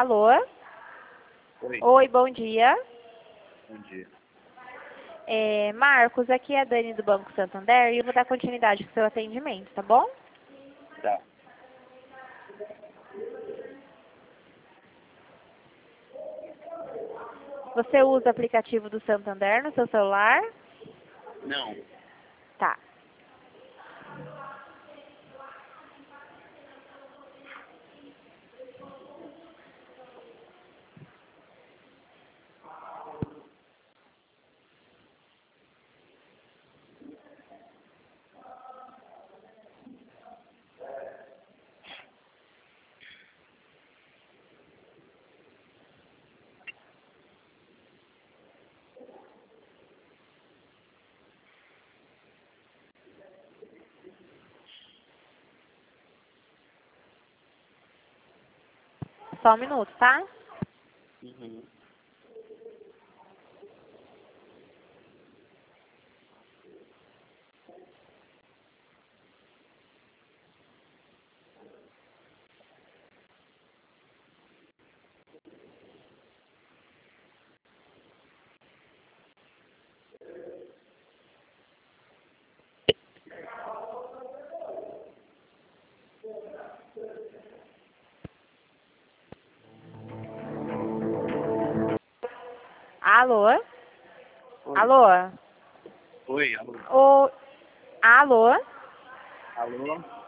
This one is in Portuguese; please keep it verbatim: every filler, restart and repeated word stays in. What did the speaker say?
Alô? Oi. Oi, bom dia. Bom dia. É, Marcos, aqui é a Dani do Banco Santander e eu vou dar continuidade ao seu atendimento, tá bom? Tá. Você usa o aplicativo do Santander no seu celular? Não. Tá. Só um minuto, tá? Uhum. Alô? Oi. Alô? Oi, alô. O... Alô? Alô?